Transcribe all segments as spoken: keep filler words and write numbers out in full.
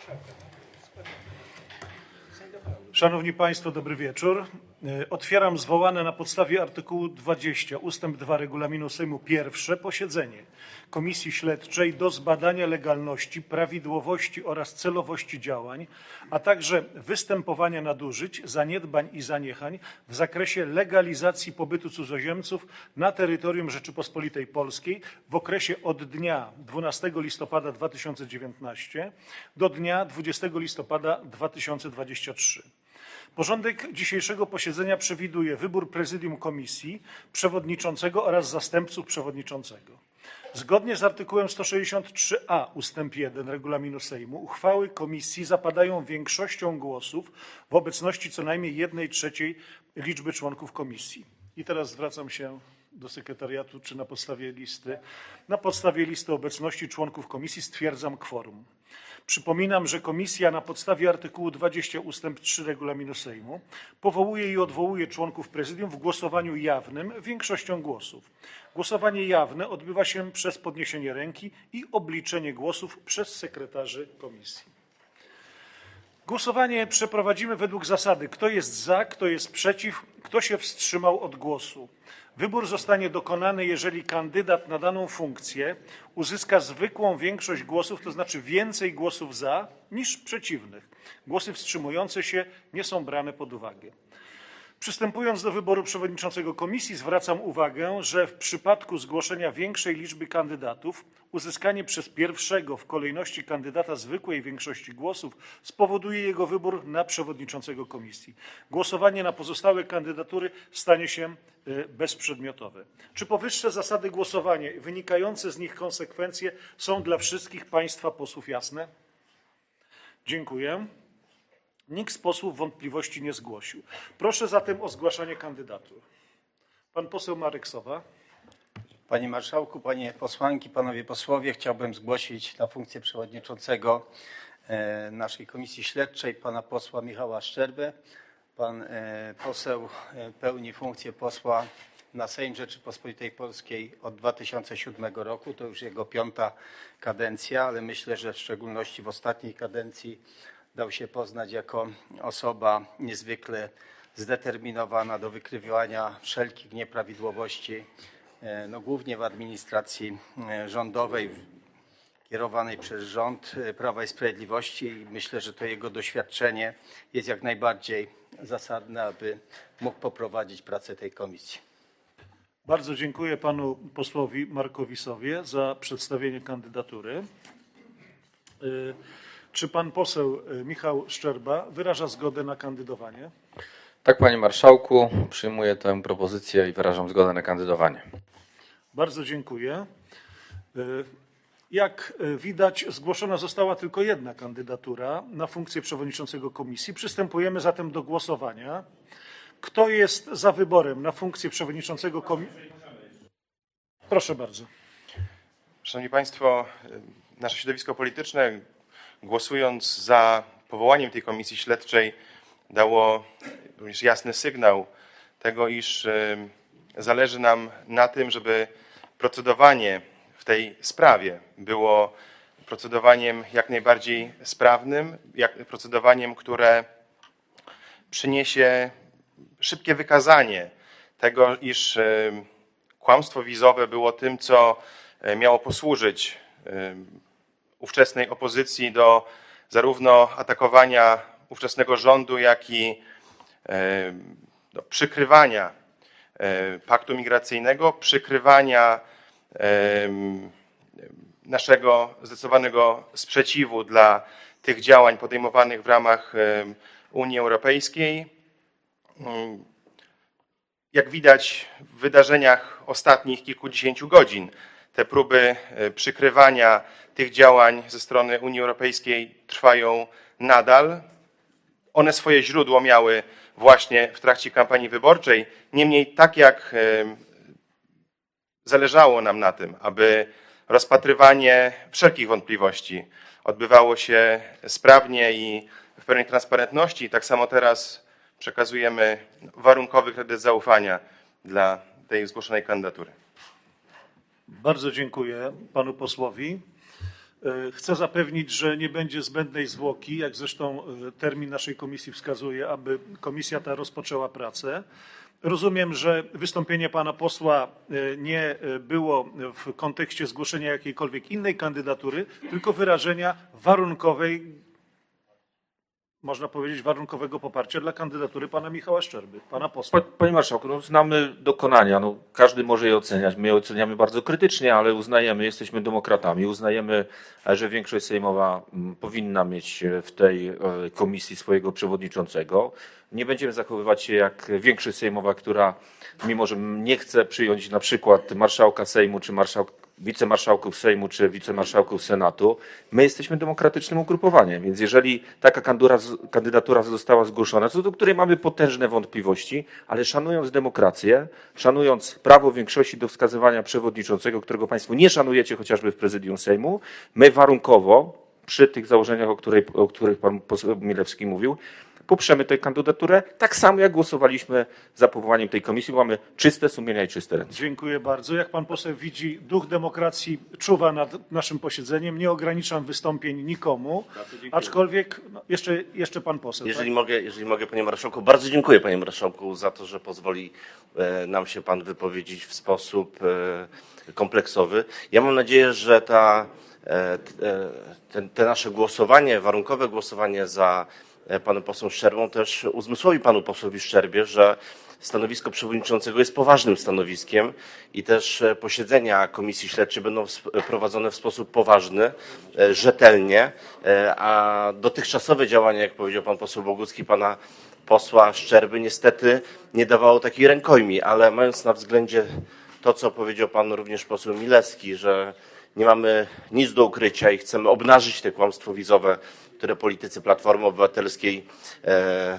Szanowni Państwo, dobry wieczór. Otwieram zwołane na podstawie artykułu dwudziestego ustęp dwa regulaminu Sejmu pierwsze posiedzenie Komisji Śledczej do zbadania legalności, prawidłowości oraz celowości działań, a także występowania nadużyć, zaniedbań i zaniechań w zakresie legalizacji pobytu cudzoziemców na terytorium Rzeczypospolitej Polskiej w okresie od dnia dwunastego listopada dwa tysiące dziewiętnastego do dnia dwudziestego listopada dwa tysiące dwudziestego trzeciego. Porządek dzisiejszego posiedzenia przewiduje wybór prezydium komisji, przewodniczącego oraz zastępców przewodniczącego. Zgodnie z artykułem sto sześćdziesiąt trzy a ustęp jeden regulaminu Sejmu uchwały komisji zapadają większością głosów w obecności co najmniej jednej trzeciej liczby członków komisji. I teraz zwracam się do sekretariatu, czy na podstawie listy. Na podstawie listy obecności członków komisji stwierdzam kworum. Przypominam, że komisja na podstawie artykułu dwudziestego ustęp trzy regulaminu Sejmu powołuje i odwołuje członków prezydium w głosowaniu jawnym większością głosów. Głosowanie jawne odbywa się przez podniesienie ręki i obliczenie głosów przez sekretarzy komisji. Głosowanie przeprowadzimy według zasady, kto jest za, kto jest przeciw, kto się wstrzymał od głosu. Wybór zostanie dokonany, jeżeli kandydat na daną funkcję uzyska zwykłą większość głosów, to znaczy więcej głosów za niż przeciwnych. Głosy wstrzymujące się nie są brane pod uwagę. Przystępując do wyboru przewodniczącego komisji, zwracam uwagę, że w przypadku zgłoszenia większej liczby kandydatów uzyskanie przez pierwszego w kolejności kandydata zwykłej większości głosów spowoduje jego wybór na przewodniczącego komisji. Głosowanie na pozostałe kandydatury stanie się bezprzedmiotowe. Czy powyższe zasady głosowania i wynikające z nich konsekwencje są dla wszystkich Państwa posłów jasne? Dziękuję. Nikt z posłów wątpliwości nie zgłosił. Proszę zatem o zgłaszanie kandydatur. Pan poseł Marek Sowa. Panie Marszałku, Panie Posłanki, Panowie Posłowie, chciałbym zgłosić na funkcję przewodniczącego naszej Komisji Śledczej pana posła Michała Szczerbę. Pan poseł pełni funkcję posła na Sejm Rzeczypospolitej Polskiej od dwa tysiące siódmego roku. To już jego piąta kadencja, ale myślę, że w szczególności w ostatniej kadencji dał się poznać jako osoba niezwykle zdeterminowana do wykrywania wszelkich nieprawidłowości, no głównie w administracji rządowej, kierowanej przez rząd Prawa i Sprawiedliwości. I myślę, że to jego doświadczenie jest jak najbardziej zasadne, aby mógł poprowadzić pracę tej komisji. Bardzo dziękuję panu posłowi Markowi Sowie za przedstawienie kandydatury. Czy pan poseł Michał Szczerba wyraża zgodę na kandydowanie? Tak, panie marszałku, przyjmuję tę propozycję i wyrażam zgodę na kandydowanie. Bardzo dziękuję. Jak widać, zgłoszona została tylko jedna kandydatura na funkcję przewodniczącego komisji. Przystępujemy zatem do głosowania. Kto jest za wyborem na funkcję przewodniczącego komisji? Proszę bardzo. Szanowni Państwo, nasze środowisko polityczne, głosując za powołaniem tej komisji śledczej, dało również jasny sygnał tego, iż zależy nam na tym, żeby procedowanie w tej sprawie było procedowaniem jak najbardziej sprawnym, jak procedowaniem, które przyniesie szybkie wykazanie tego, iż kłamstwo wizowe było tym, co miało posłużyć ówczesnej opozycji do zarówno atakowania ówczesnego rządu, jak i do przykrywania paktu migracyjnego, przykrywania naszego zdecydowanego sprzeciwu dla tych działań podejmowanych w ramach Unii Europejskiej. Jak widać w wydarzeniach ostatnich kilkudziesięciu godzin, te próby przykrywania tych działań ze strony Unii Europejskiej trwają nadal. One swoje źródło miały właśnie w trakcie kampanii wyborczej. Niemniej tak jak zależało nam na tym, aby rozpatrywanie wszelkich wątpliwości odbywało się sprawnie i w pełnej transparentności, tak samo teraz przekazujemy warunkowy kredyt zaufania dla tej zgłoszonej kandydatury. Bardzo dziękuję panu posłowi. Chcę zapewnić, że nie będzie zbędnej zwłoki, jak zresztą termin naszej komisji wskazuje, aby komisja ta rozpoczęła pracę. Rozumiem, że wystąpienie pana posła nie było w kontekście zgłoszenia jakiejkolwiek innej kandydatury, tylko wyrażenia warunkowej, można powiedzieć, warunkowego poparcia dla kandydatury pana Michała Szczerby, pana posła. Panie Marszałku, no, znamy dokonania, no, każdy może je oceniać. My je oceniamy bardzo krytycznie, ale uznajemy, jesteśmy demokratami, uznajemy, że większość sejmowa powinna mieć w tej komisji swojego przewodniczącego. Nie będziemy zachowywać się jak większość sejmowa, która mimo że nie chce przyjąć na przykład marszałka Sejmu czy marszałka wicemarszałków Sejmu czy wicemarszałków Senatu. My jesteśmy demokratycznym ugrupowaniem, więc jeżeli taka kandydatura została zgłoszona, co do której mamy potężne wątpliwości, ale szanując demokrację, szanując prawo większości do wskazywania przewodniczącego, którego państwo nie szanujecie chociażby w prezydium Sejmu, my warunkowo przy tych założeniach, o, której, o których pan poseł Milewski mówił, poprzemy tę kandydaturę, tak samo jak głosowaliśmy za powołaniem tej komisji, bo mamy czyste sumienia i czyste ręce. Dziękuję bardzo. Jak pan poseł widzi, duch demokracji czuwa nad naszym posiedzeniem. Nie ograniczam wystąpień nikomu, aczkolwiek no, jeszcze, jeszcze pan poseł. Jeżeli tak? mogę, jeżeli mogę, panie marszałku, bardzo dziękuję panie marszałku za to, że pozwoli e, nam się pan wypowiedzieć w sposób e, kompleksowy. Ja mam nadzieję, że ta, e, te, te nasze głosowanie, warunkowe głosowanie za panem posłem Szczerbą też uzmysłowi panu posłowi Szczerbie, że stanowisko przewodniczącego jest poważnym stanowiskiem i też posiedzenia komisji śledczej będą prowadzone w sposób poważny, rzetelnie, a dotychczasowe działania, jak powiedział pan poseł Bogucki, pana posła Szczerby, niestety nie dawało takiej rękojmi, ale mając na względzie to, co powiedział pan również poseł Milewski, że nie mamy nic do ukrycia i chcemy obnażyć te kłamstwo wizowe, które politycy Platformy Obywatelskiej e,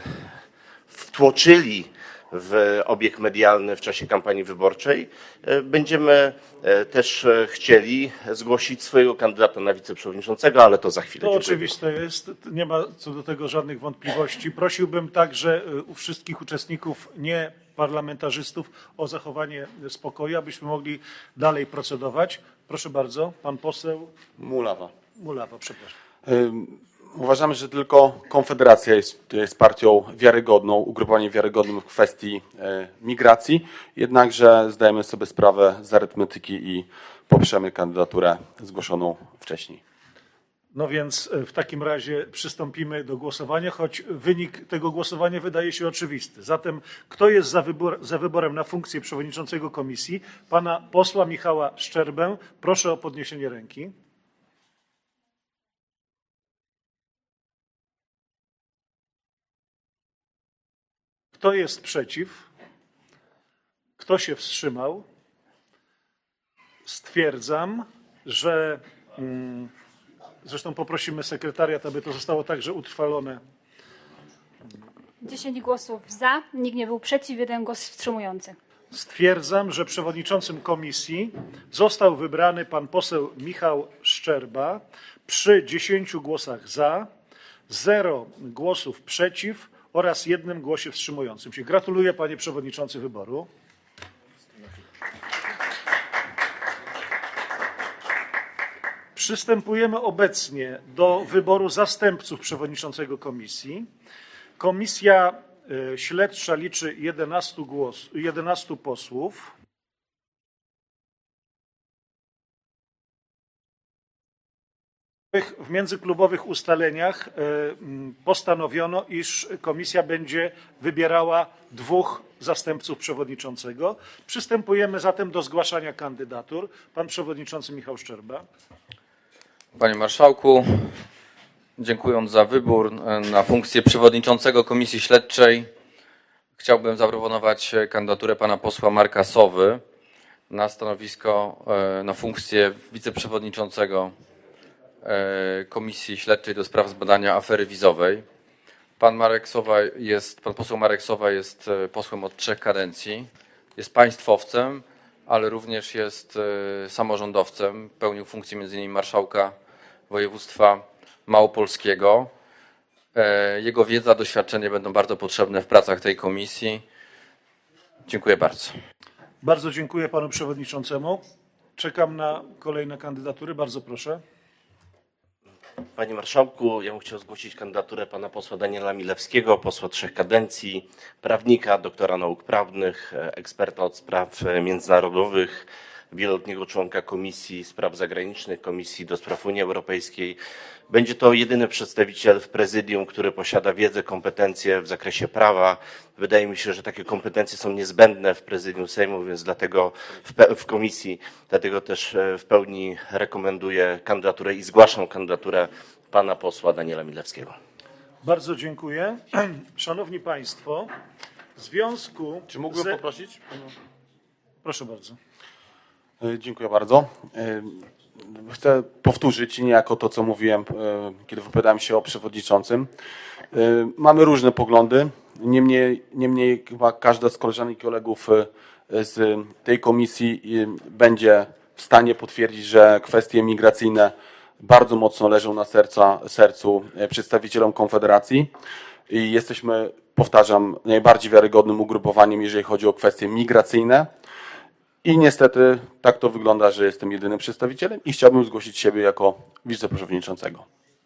wtłoczyli w obieg medialny w czasie kampanii wyborczej. E, będziemy e, też chcieli zgłosić swojego kandydata na wiceprzewodniczącego, ale to za chwilę. To Dziękuję. oczywiste jest, nie ma co do tego żadnych wątpliwości. Prosiłbym także u wszystkich uczestników, nie parlamentarzystów, o zachowanie spokoju, abyśmy mogli dalej procedować. Proszę bardzo, pan poseł Mulawa. Mulawa, przepraszam. Uważamy, że tylko Konfederacja jest, jest partią wiarygodną, ugrupowaniem wiarygodnym w kwestii e, migracji, jednakże zdajemy sobie sprawę z arytmetyki i poprzemy kandydaturę zgłoszoną wcześniej. No więc w takim razie przystąpimy do głosowania, choć wynik tego głosowania wydaje się oczywisty. Zatem kto jest za, wybor, za wyborem na funkcję przewodniczącego komisji? Pana posła Michała Szczerbę. Proszę o podniesienie ręki. Kto jest przeciw? Kto się wstrzymał? Stwierdzam, że... Mm, Zresztą poprosimy sekretariat, aby to zostało także utrwalone. dziesięć głosów za, nikt nie był przeciw, jeden głos wstrzymujący. Stwierdzam, że przewodniczącym komisji został wybrany pan poseł Michał Szczerba przy dziesięciu głosach za, zero głosów przeciw oraz jednym głosie wstrzymującym się. Gratuluję, panie przewodniczący, wyboru. Przystępujemy obecnie do wyboru zastępców przewodniczącego komisji. Komisja śledcza liczy jedenastu, głos, jedenastu posłów. W międzyklubowych ustaleniach postanowiono, iż komisja będzie wybierała dwóch zastępców przewodniczącego. Przystępujemy zatem do zgłaszania kandydatur. Pan przewodniczący Michał Szczerba. Panie Marszałku, dziękując za wybór na funkcję przewodniczącego Komisji Śledczej, chciałbym zaproponować kandydaturę pana posła Marka Sowy na stanowisko, na funkcję wiceprzewodniczącego Komisji Śledczej do spraw zbadania afery wizowej. Pan Marek Sowa jest, pan poseł Marek Sowa jest posłem od trzech kadencji, jest państwowcem, ale również jest samorządowcem, pełnił funkcję między innymi marszałka województwa małopolskiego. Jego wiedza, doświadczenie będą bardzo potrzebne w pracach tej komisji. Dziękuję bardzo. Bardzo dziękuję panu przewodniczącemu. Czekam na kolejne kandydatury. Bardzo proszę. Panie Marszałku, ja bym chciał zgłosić kandydaturę pana posła Daniela Milewskiego, posła trzech kadencji, prawnika, doktora nauk prawnych, eksperta od spraw międzynarodowych, wieloletniego członka Komisji Spraw Zagranicznych, Komisji do Spraw Unii Europejskiej. Będzie to jedyny przedstawiciel w prezydium, który posiada wiedzę, kompetencje w zakresie prawa. Wydaje mi się, że takie kompetencje są niezbędne w prezydium Sejmu, więc dlatego w, w komisji, dlatego też w pełni rekomenduję kandydaturę i zgłaszam kandydaturę pana posła Daniela Milewskiego. Bardzo dziękuję. Szanowni Państwo, w związku Czy mógłbym ze... poprosić? Proszę bardzo. E, Dziękuję bardzo. E, Chcę powtórzyć niejako to, co mówiłem, e, kiedy wypowiadałem się o przewodniczącym. E, Mamy różne poglądy. Niemniej, niemniej chyba każda z koleżanek i kolegów e, z tej komisji e, będzie w stanie potwierdzić, że kwestie migracyjne bardzo mocno leżą na serca, sercu przedstawicielom Konfederacji i jesteśmy, powtarzam, najbardziej wiarygodnym ugrupowaniem, jeżeli chodzi o kwestie migracyjne. I niestety tak to wygląda, że jestem jedynym przedstawicielem i chciałbym zgłosić siebie jako wiceprzewodniczącego.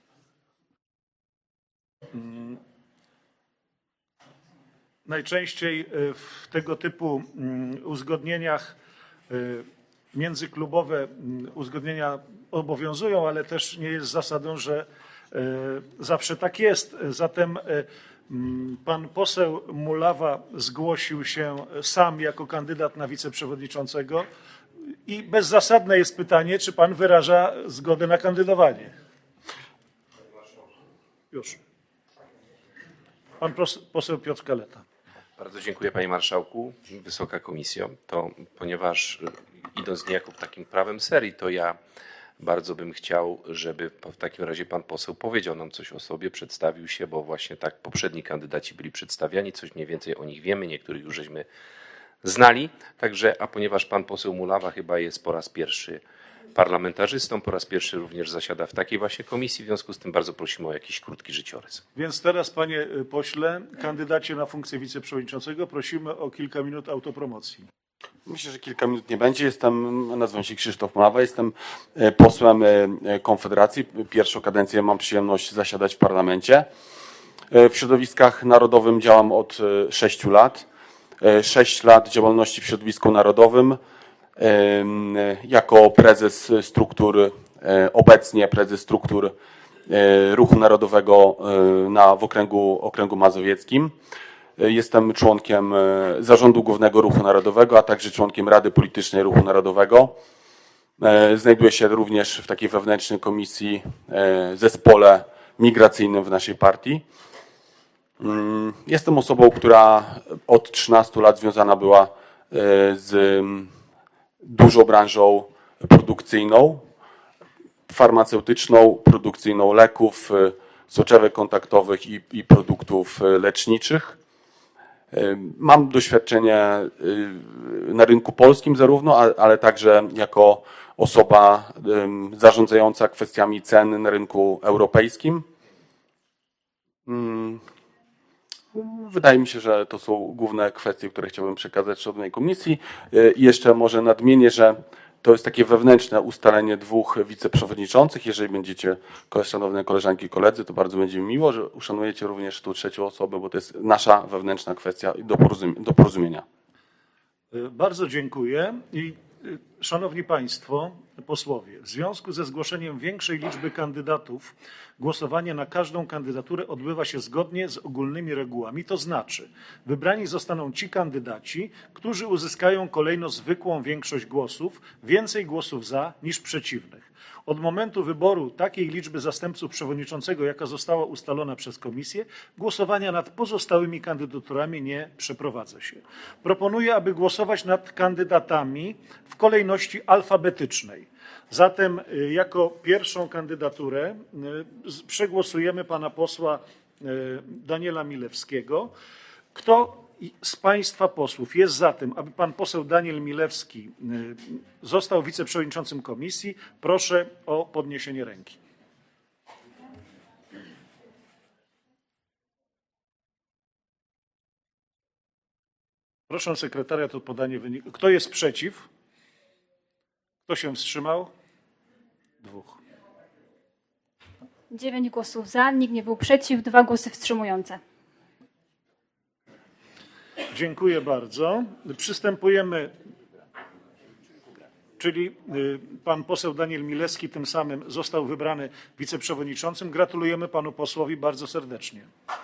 Najczęściej w tego typu uzgodnieniach międzyklubowe uzgodnienia obowiązują, ale też nie jest zasadą, że zawsze tak jest. Zatem pan poseł Mulawa zgłosił się sam jako kandydat na wiceprzewodniczącego i bezzasadne jest pytanie, czy pan wyraża zgodę na kandydowanie. Już. Pan poseł Piotr Kaleta. Bardzo dziękuję Panie Marszałku. Wysoka Komisjo. To ponieważ idąc niejako takim prawem serii, to ja bardzo bym chciał, żeby w takim razie Pan poseł powiedział nam coś o sobie, przedstawił się, bo właśnie tak poprzedni kandydaci byli przedstawiani, coś mniej więcej o nich wiemy, niektórych już żeśmy znali. Także, a ponieważ Pan poseł Mulawa chyba jest po raz pierwszy parlamentarzystą, po raz pierwszy również zasiada w takiej właśnie komisji, w związku z tym bardzo prosimy o jakiś krótki życiorys. Więc teraz, panie pośle, kandydacie na funkcję wiceprzewodniczącego, prosimy o kilka minut autopromocji. Myślę, że kilka minut nie będzie. Jestem, nazywam się Krzysztof Mulawa, jestem posłem Konfederacji. Pierwszą kadencję mam przyjemność zasiadać w parlamencie. W środowiskach narodowym działam od sześciu lat. Sześć lat działalności w środowisku narodowym. Jako prezes struktur, obecnie prezes struktur Ruchu Narodowego na, w okręgu, okręgu mazowieckim. Jestem członkiem Zarządu Głównego Ruchu Narodowego, a także członkiem Rady Politycznej Ruchu Narodowego. Znajduję się również w takiej wewnętrznej komisji, zespole migracyjnym w naszej partii. Jestem osobą, która od trzynastu lat związana była z dużą branżą produkcyjną, farmaceutyczną, produkcyjną leków, soczewek kontaktowych i, i produktów leczniczych. Mam doświadczenie na rynku polskim zarówno, ale także jako osoba zarządzająca kwestiami cen na rynku europejskim. Wydaje mi się, że to są główne kwestie, które chciałbym przekazać szanownej komisji. I jeszcze może nadmienię, że to jest takie wewnętrzne ustalenie dwóch wiceprzewodniczących. Jeżeli będziecie, szanowne koleżanki i koledzy, to bardzo będzie mi miło, że uszanujecie również tu trzecią osobę, bo to jest nasza wewnętrzna kwestia do porozumienia. Bardzo dziękuję. I szanowni państwo posłowie, w związku ze zgłoszeniem większej liczby kandydatów głosowanie na każdą kandydaturę odbywa się zgodnie z ogólnymi regułami, to znaczy wybrani zostaną ci kandydaci, którzy uzyskają kolejno zwykłą większość głosów, więcej głosów za niż przeciwnych. Od momentu wyboru takiej liczby zastępców przewodniczącego, jaka została ustalona przez komisję, głosowania nad pozostałymi kandydaturami nie przeprowadza się. Proponuję, aby głosować nad kandydatami w kolejności alfabetycznej. Zatem jako pierwszą kandydaturę przegłosujemy pana posła Daniela Milewskiego. Kto z państwa posłów jest za tym, aby pan poseł Daniel Milewski został wiceprzewodniczącym komisji? Proszę o podniesienie ręki. Proszę sekretariat o podanie wyniku. Kto jest przeciw? Kto się wstrzymał? Dwóch. dziewięć głosów za, nikt nie był przeciw, dwa głosy wstrzymujące. Dziękuję bardzo. Przystępujemy, czyli y, pan poseł Daniel Milewski tym samym został wybrany wiceprzewodniczącym. Gratulujemy panu posłowi bardzo serdecznie.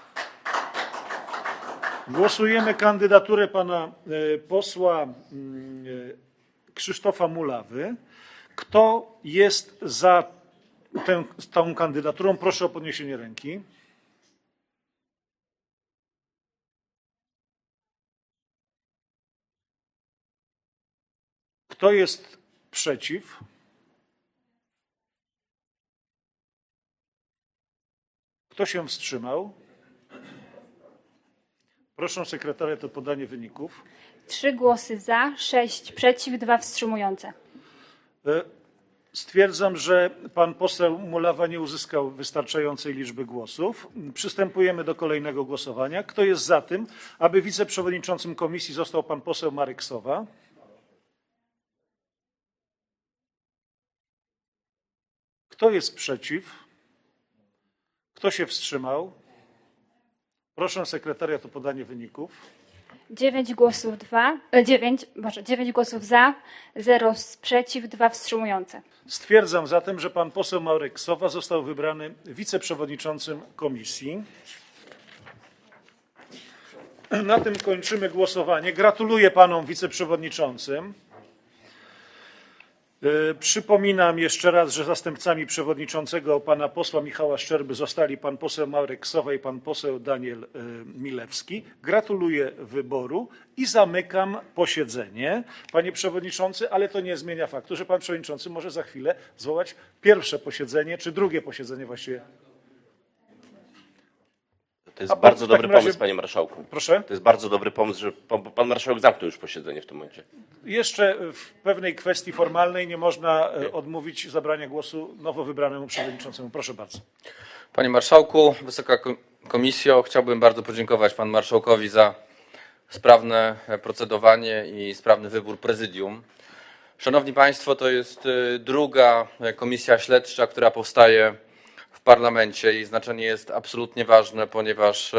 Głosujemy kandydaturę pana y, posła y, Krzysztofa Mulawy. Kto jest za tę, tą kandydaturą? Proszę o podniesienie ręki. Kto jest przeciw? Kto się wstrzymał? Proszę sekretariat o podanie wyników. Trzy głosy za, sześć przeciw, dwa wstrzymujące. E, Stwierdzam, że pan poseł Mulawa nie uzyskał wystarczającej liczby głosów. Przystępujemy do kolejnego głosowania. Kto jest za tym, aby wiceprzewodniczącym komisji został pan poseł Marek Sowa? Kto jest przeciw? Kto się wstrzymał? Proszę sekretariat o podanie wyników. Dziewięć głosów dwa, e, dziewięć, Boże, dziewięć głosów za, zero przeciw, dwa wstrzymujące. Stwierdzam zatem, że pan poseł Marek Sowa został wybrany wiceprzewodniczącym komisji. Na tym kończymy głosowanie. Gratuluję panom wiceprzewodniczącym. Przypominam jeszcze raz, że zastępcami przewodniczącego pana posła Michała Szczerby zostali pan poseł Marek Sowa i pan poseł Daniel Milewski. Gratuluję wyboru i zamykam posiedzenie, panie przewodniczący, ale to nie zmienia faktu, że pan przewodniczący może za chwilę zwołać pierwsze posiedzenie, czy drugie posiedzenie właściwie. To jest A bardzo w dobry takim razie- pomysł, panie marszałku. Proszę? To jest bardzo dobry pomysł, że pan, pan marszałek zamknął już posiedzenie w tym momencie. Jeszcze w pewnej kwestii formalnej nie można e, odmówić zabrania głosu nowo wybranemu przewodniczącemu. Proszę bardzo. Panie Marszałku, Wysoka Komisjo, chciałbym bardzo podziękować Panu Marszałkowi za sprawne procedowanie i sprawny wybór prezydium. Szanowni Państwo, to jest druga komisja śledcza, która powstaje w parlamencie. Jej znaczenie jest absolutnie ważne, ponieważ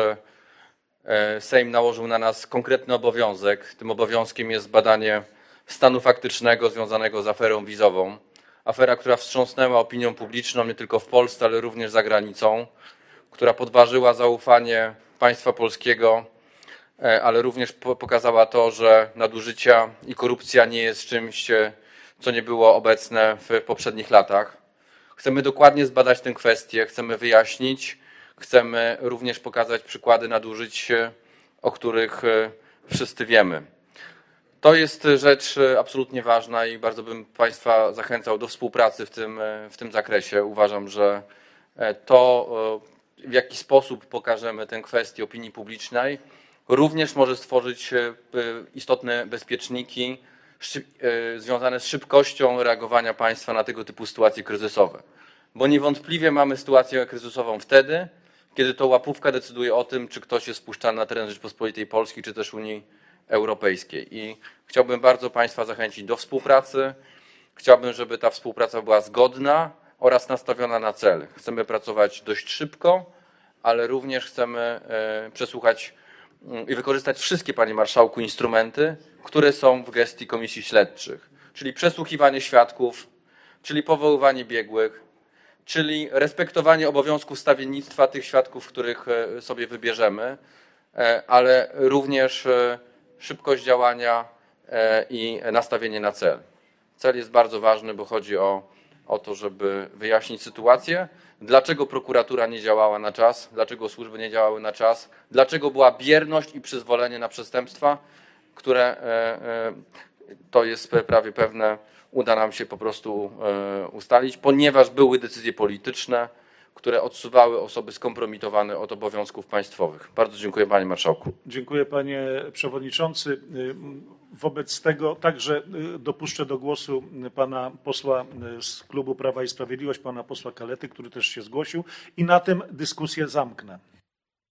Sejm nałożył na nas konkretny obowiązek. Tym obowiązkiem jest badanie stanu faktycznego związanego z aferą wizową. Afera, która wstrząsnęła opinią publiczną nie tylko w Polsce, ale również za granicą, która podważyła zaufanie państwa polskiego, ale również pokazała to, że nadużycia i korupcja nie jest czymś, co nie było obecne w poprzednich latach. Chcemy dokładnie zbadać tę kwestię, chcemy wyjaśnić, chcemy również pokazać przykłady nadużyć, o których wszyscy wiemy. To jest rzecz absolutnie ważna i bardzo bym Państwa zachęcał do współpracy w tym, w tym zakresie. Uważam, że to, w jaki sposób pokażemy tę kwestię opinii publicznej, również może stworzyć istotne bezpieczniki związane z szybkością reagowania państwa na tego typu sytuacje kryzysowe. Bo niewątpliwie mamy sytuację kryzysową wtedy, kiedy to łapówka decyduje o tym, czy ktoś jest wpuszczany na teren Rzeczypospolitej Polskiej, czy też Unii Europejskiej. I chciałbym bardzo Państwa zachęcić do współpracy. Chciałbym, żeby ta współpraca była zgodna oraz nastawiona na cel. Chcemy pracować dość szybko, ale również chcemy przesłuchać i wykorzystać wszystkie, panie marszałku, instrumenty, które są w gestii komisji śledczych, czyli przesłuchiwanie świadków, czyli powoływanie biegłych, czyli respektowanie obowiązków stawiennictwa tych świadków, których sobie wybierzemy, ale również szybkość działania i nastawienie na cel. Cel jest bardzo ważny, bo chodzi o, o to, żeby wyjaśnić sytuację, dlaczego prokuratura nie działała na czas, dlaczego służby nie działały na czas, dlaczego była bierność i przyzwolenie na przestępstwa, które to jest prawie pewne, uda nam się po prostu ustalić, ponieważ były decyzje polityczne, które odsuwały osoby skompromitowane od obowiązków państwowych. Bardzo dziękuję, panie marszałku. Dziękuję, panie przewodniczący. Wobec tego także dopuszczę do głosu pana posła z klubu Prawa i Sprawiedliwość, pana posła Kalety, który też się zgłosił, i na tym dyskusję zamknę.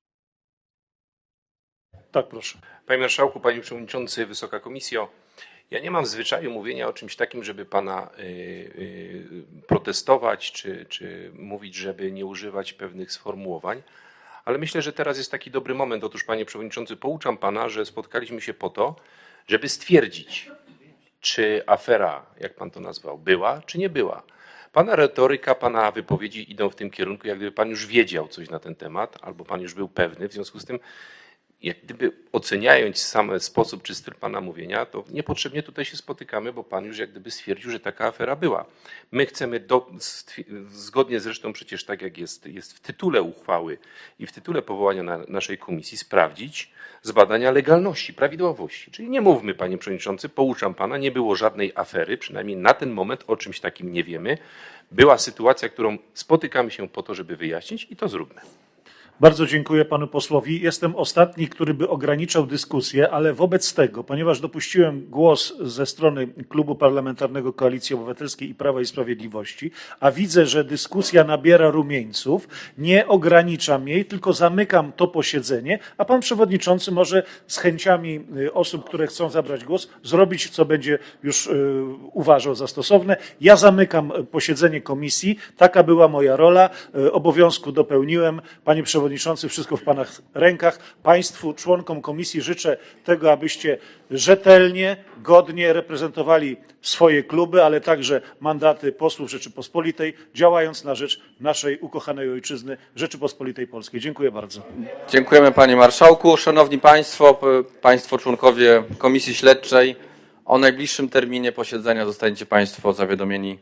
Tak, proszę. Panie Marszałku, Panie Przewodniczący, Wysoka Komisjo, Ja nie mam w zwyczaju mówienia o czymś takim, żeby pana y, y, protestować, czy, czy mówić, żeby nie używać pewnych sformułowań, ale myślę, że teraz jest taki dobry moment. Otóż, panie przewodniczący, pouczam pana, że spotkaliśmy się po to, żeby stwierdzić, czy afera, jak pan to nazwał, była, czy nie była. Pana retoryka, pana wypowiedzi idą w tym kierunku, jak gdyby pan już wiedział coś na ten temat, albo pan już był pewny. W związku z tym, jak gdyby oceniając sam sposób czy styl pana mówienia, to niepotrzebnie tutaj się spotykamy, bo pan już jak gdyby stwierdził, że taka afera była. My chcemy, do, zgodnie zresztą przecież tak jak jest, jest w tytule uchwały i w tytule powołania na naszej komisji, sprawdzić zbadania legalności, prawidłowości. Czyli nie mówmy, panie przewodniczący, pouczam pana, nie było żadnej afery, przynajmniej na ten moment o czymś takim nie wiemy. Była sytuacja, którą spotykamy się po to, żeby wyjaśnić i to zróbmy. Bardzo dziękuję panu posłowi. Jestem ostatni, który by ograniczał dyskusję, ale wobec tego, ponieważ dopuściłem głos ze strony Klubu Parlamentarnego Koalicji Obywatelskiej i Prawa i Sprawiedliwości, a widzę, że dyskusja nabiera rumieńców, nie ograniczam jej, tylko zamykam to posiedzenie, a pan przewodniczący może z chęciami osób, które chcą zabrać głos, zrobić, co będzie już uważał za stosowne. Ja zamykam posiedzenie komisji. Taka była moja rola. Obowiązku dopełniłem. Panie przewodniczący, wszystko w pana rękach. Państwu, członkom komisji życzę tego, abyście rzetelnie, godnie reprezentowali swoje kluby, ale także mandaty posłów Rzeczypospolitej, działając na rzecz naszej ukochanej ojczyzny Rzeczypospolitej Polskiej. Dziękuję bardzo. Dziękujemy panie marszałku. Szanowni państwo, p- państwo członkowie Komisji Śledczej, o najbliższym terminie posiedzenia zostaniecie państwo zawiadomieni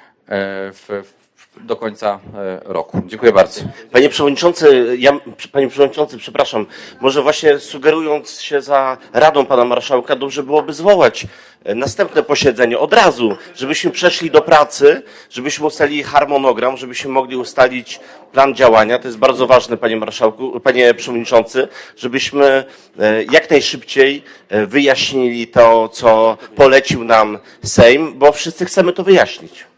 e, w, w, do końca e, roku. Dziękuję bardzo. Panie Przewodniczący, ja, Panie Przewodniczący, przepraszam, może właśnie sugerując się za radą Pana Marszałka, dobrze byłoby zwołać następne posiedzenie od razu, żebyśmy przeszli do pracy, żebyśmy ustalili harmonogram, żebyśmy mogli ustalić plan działania. To jest bardzo ważne, Panie Marszałku, Panie Przewodniczący, żebyśmy jak najszybciej wyjaśnili to, co polecił nam Sejm, bo wszyscy chcemy to wyjaśnić.